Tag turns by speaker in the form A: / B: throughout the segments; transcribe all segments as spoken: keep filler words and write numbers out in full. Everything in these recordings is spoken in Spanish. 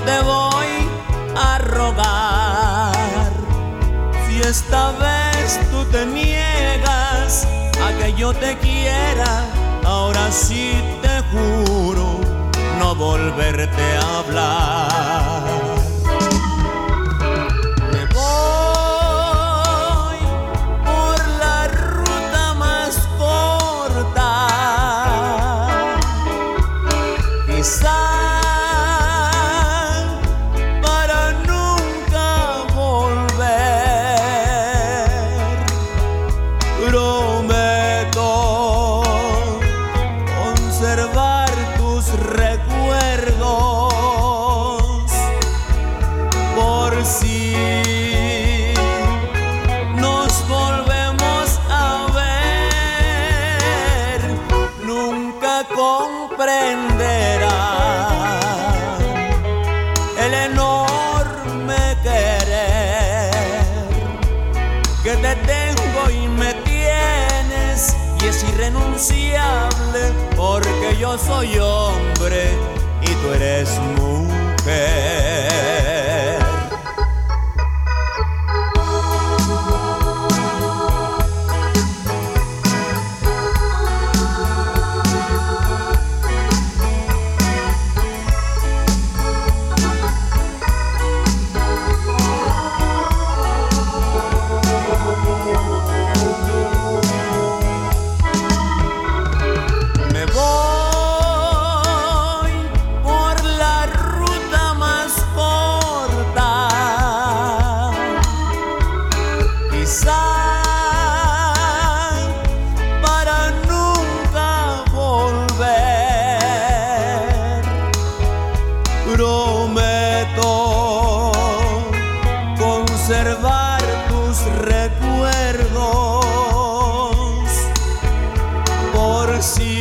A: te voy a rogar. Si esta vez tú te niegas a que yo te quiera, ahora sí te juro no volverte a hablar. Me voy por la ruta más corta, quizá para nunca volver. Prometo conservar tus recuerdos por si nos volvemos a ver. Nunca comprenderán el enorme querer que te tengo y me tienes, y es irrenunciable porque yo soy hombre y tú eres mujer. Para nunca volver. Prometo conservar tus recuerdos por si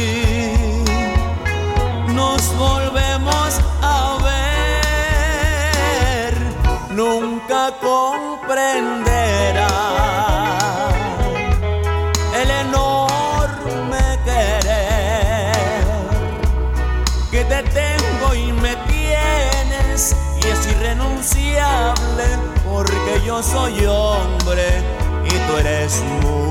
A: nos volvemos a ver. Nunca comprenderás el enorme querer que te tengo y me tienes, y es irrenunciable porque yo soy hombre y tú eres mujer.